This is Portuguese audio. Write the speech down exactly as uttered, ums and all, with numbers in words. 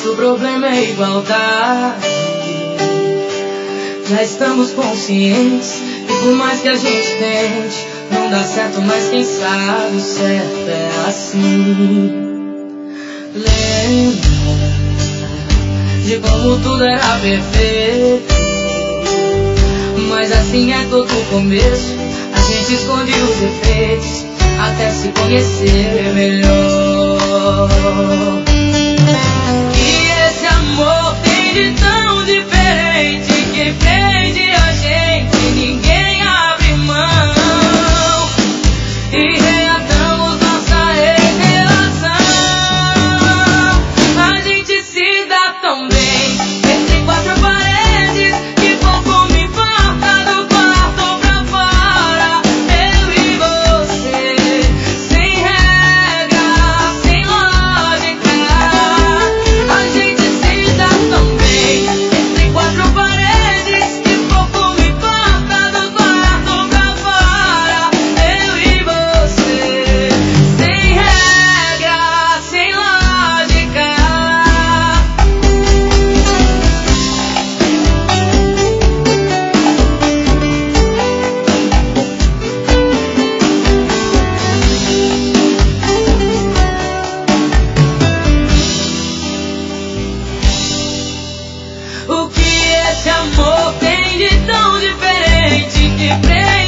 Nosso problema é igualdade. Já estamos conscientes que por mais que a gente tente, não dá certo, mas quem sabe o certo é assim. Lembra de como tudo era perfeito, mas assim é todo começo. A gente esconde os defeitos até se conhecer melhor. E esse amor tem de tão diferente que prende a gente, ninguém abre mão. E reatamos nossa relação. A gente se dá tão bem entre quatro paredes que pouco me importa do quarto pra fora. Eu e você, sem regra, sem lógica. A gente se dá tão bem entre quatro paredes que pouco me importa do quarto pra fora. Eu e você, sem regra, sem lógica. O que esse amor tem de tão diferente que prende